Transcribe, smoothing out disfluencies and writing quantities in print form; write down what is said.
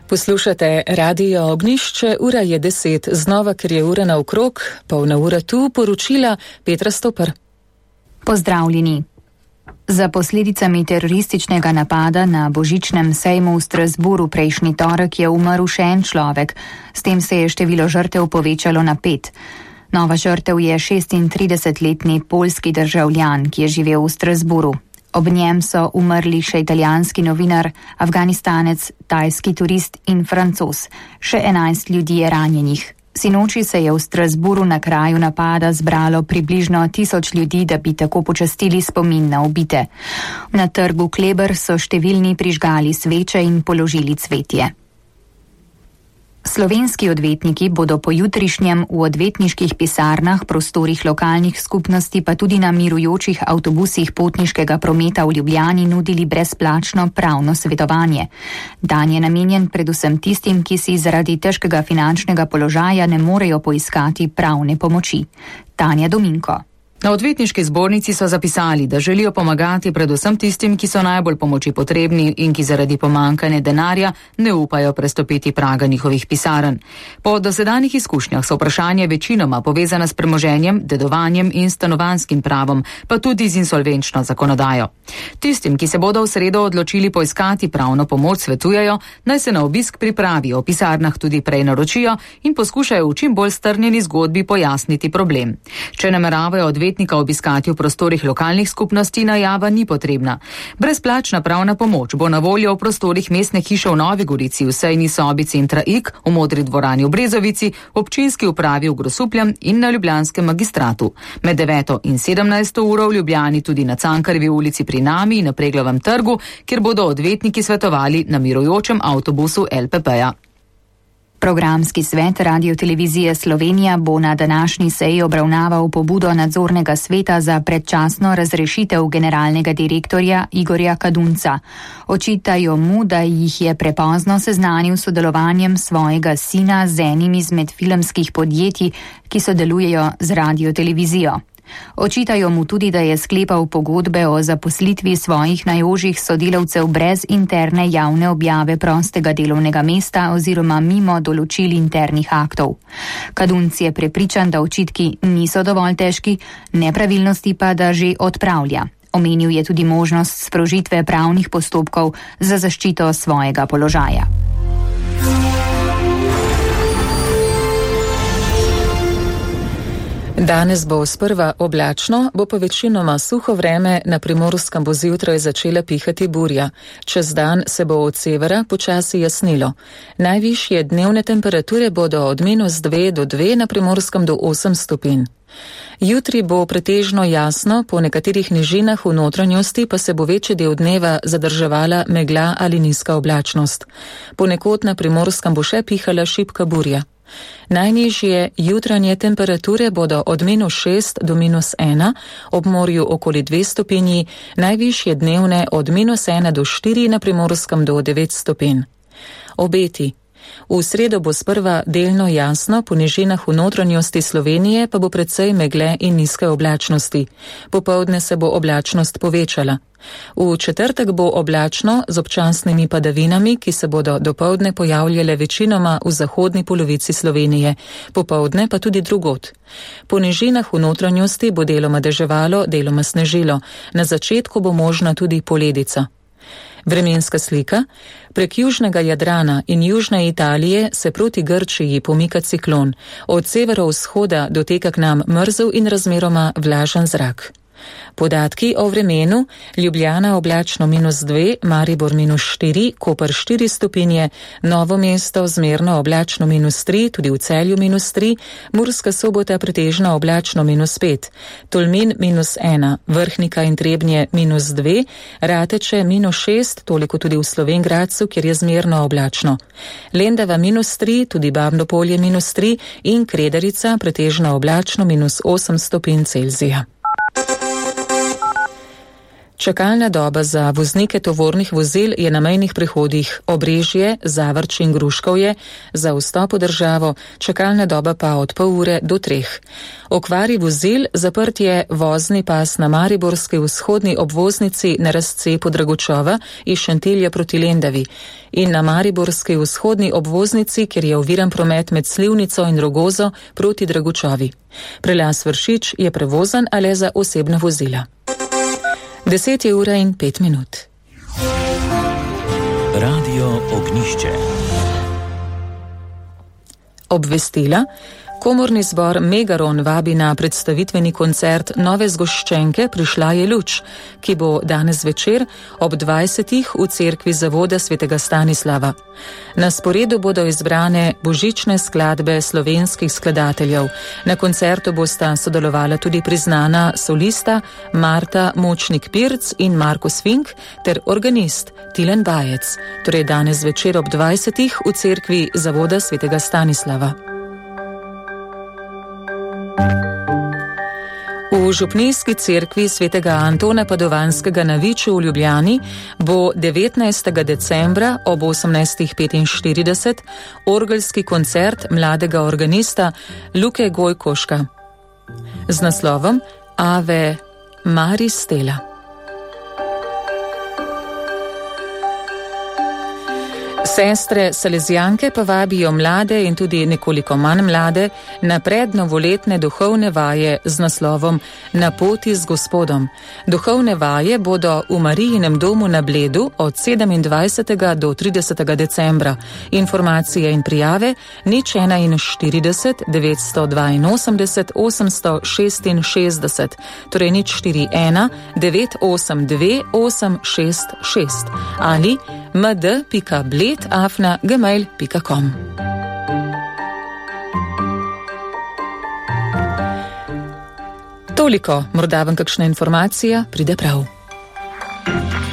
Poslušate Radio Ognjišče, ura je 10, znova, ker je ura naokrog, polna ura tu, poročila Petra Stopar. Pozdravljeni. Za posledicami terorističnega napada na božičnem sejmu v Strasburu prejšnji torek je umrl še en človek, s tem se je število žrtev povečalo na 5. Nova žrtev je 36-letni poljski državljan, ki je živel v Strasburu. Ob njem so umrli še italijanski novinar, Afganistanec, tajski turist in Francos. Še 11 ljudi je ranjenih. Sinoči se je v Strasburu na kraju napada zbralo približno 1000 ljudi, da bi tako počastili spomin na ubite. Na trgu Kleber so številni prižgali sveče in položili cvetje. Slovenski odvetniki bodo po jutrišnjem v odvetniških pisarnah, prostorih lokalnih skupnosti pa tudi na mirujočih avtobusih potniškega prometa v Ljubljani nudili brezplačno pravno svetovanje. Dan je namenjen predvsem tistim, ki si zaradi težkega finančnega položaja ne morejo poiskati pravne pomoči. Tanja Dominko. Na odvetniški zbornici so zapisali, da želijo pomagati predvsem tistim, ki so najbolj pomoči potrebni in ki zaradi pomankanja denarja ne upajo prestopiti praga njihovih pisarn. Po dosedanjih izkušnjah so vprašanja večinoma povezana s premoženjem, dedovanjem in stanovanjskim pravom, pa tudi z insolvenčno zakonodajo. Tistim, ki se bodo v sredo odločili poiskati pravno pomoč, svetujejo, naj se na obisk pripravijo, v pisarnah tudi prej naročijo in poskušajo v čim bolj strnjeni zgodbi pojasniti problem. Če nameravajo odvetnika obiskati v prostorih lokalnih skupnosti, najava ni potrebna. Brezplačna pravna pomoč bo na voljo v prostorih mestne hiše v Novi Gorici, v sejni sobi Centra Ik, v Modri dvorani v Brezovici, v občinski upravi v Grosupljem in na ljubljanskem magistratu. Med 9. in 17. uro v Ljubljani tudi na Cankarjevi ulici pri Nami in na Preglovem trgu, kjer bodo odvetniki svetovali na mirujočem avtobusu LPP-ja. Programski svet Radiotelevizije Slovenija bo na današnji seji obravnaval pobudo nadzornega sveta za predčasno razrešitev generalnega direktorja Igorja Kadunca. Očitajo mu, da jih je prepozno seznanil s sodelovanjem svojega sina z enim izmed filmskih podjetij, ki sodelujejo z Radiotelevizijo. Očitajo mu tudi, da je sklepal pogodbe o zaposlitvi svojih najožjih sodelavcev brez interne javne objave prostega delovnega mesta oziroma mimo določil internih aktov. Kadunc je prepričan, da očitki niso dovolj težki, nepravilnosti pa da že odpravlja. Omenil je tudi možnost sprožitve pravnih postopkov za zaščito svojega položaja. Danes bo sprva oblačno, bo pa večinoma suho vreme, na Primorskem bo zjutraj začela pihati burja. Čez dan se bo od severa počasi jasnilo. Najvišje dnevne temperature bodo od -2 do 2, na Primorskem do 8 stopinj. Jutri bo pretežno jasno, po nekaterih nižinah v notranjosti pa se bo večji del dneva zadrževala megla ali nizka oblačnost. Ponekod na Primorskem bo še pihala šibka burja. Najnižje jutranje temperature bodo od -6 do -1, ob morju okoli 2 stopinji, najvišje dnevne od -1 do 4, na Primorskem do 9 stopinj. Obeti. V sredo bo sprva delno jasno, po nižinah v notranjosti Slovenije pa bo precej megle in nizke oblačnosti. Popoldne se bo oblačnost povečala. V četrtek bo oblačno z občasnimi padavinami, ki se bodo dopoldne pojavljale večinoma v zahodni polovici Slovenije, popoldne pa tudi drugod. Po nižinah v notranjosti bo deloma deževalo, deloma snežilo. Na začetku bo možna tudi poledica. Vremenska slika. Prek južnega Jadrana in južne Italije se proti Grčiji pomika ciklon. Od severovzhoda doteka k nam mrzel in razmeroma vlažen zrak. Podatki o vremenu: Ljubljana oblačno -2, Maribor -4, Koper 4 stopinje, Novo mesto zmerno oblačno -3, tudi v Celju -3, Murska Sobota pretežno oblačno -5, Tolmin -1, Vrhnika in Trebnje -2, Rateče -6, toliko tudi v Slovenj Gradcu, kjer je zmerno oblačno. Lendava -3, tudi Babno Polje -3 in Kredarica pretežno oblačno -8 stopinj Celzija. Čakalna doba za voznike tovornih vozil je na mejnih prehodih Obrežje, Zavrč in Gruškovje, za vstop v državo čakalna doba pa od pol ure do 3. Okvari vozil zaprt je vozni pas na mariborski vzhodni obvoznici na razcepu Dragočova iz Šentilja proti Lendavi in na mariborski vzhodni obvoznici, kjer je oviran promet med Slivnico in Rogozo proti Dragočovi. Prelaz Vršič je prevozan, a le za osebna vozila. 10:05. Radio Ognjišče. Obvestila. Komorni zbor Megaron vabi na predstavitveni koncert nove zgoščenke Prišla je luč, ki bo danes večer ob 20. v cerkvi Zavoda svetega Stanislava. Na sporedu bodo izbrane božične skladbe slovenskih skladateljev. Na koncertu bosta sodelovala tudi priznana solista Marta Močnik-Pirc in Markus Fink ter organist Tilen Bajec, torej danes večer ob 20. v cerkvi Zavoda svetega Stanislava. V župnijski cerkvi svetega Antona Padovanskega na Viču v Ljubljani bo 19. decembra ob 18:45 orgelski koncert mladega organista Luke Gojkoška z naslovom Ave Maris Stella. Sestre Salezijanke pa vabijo mlade in tudi nekoliko manj mlade na prednovoletne duhovne vaje z naslovom Na poti z Gospodom. Duhovne vaje bodo v Marijinem domu na Bledu od 27. do 30. decembra. Informacije in prijave 041 982 866, torej 041 982 866 ali md.bled@gmail.com. Toliko, morda vam kakšna informacija pride prav.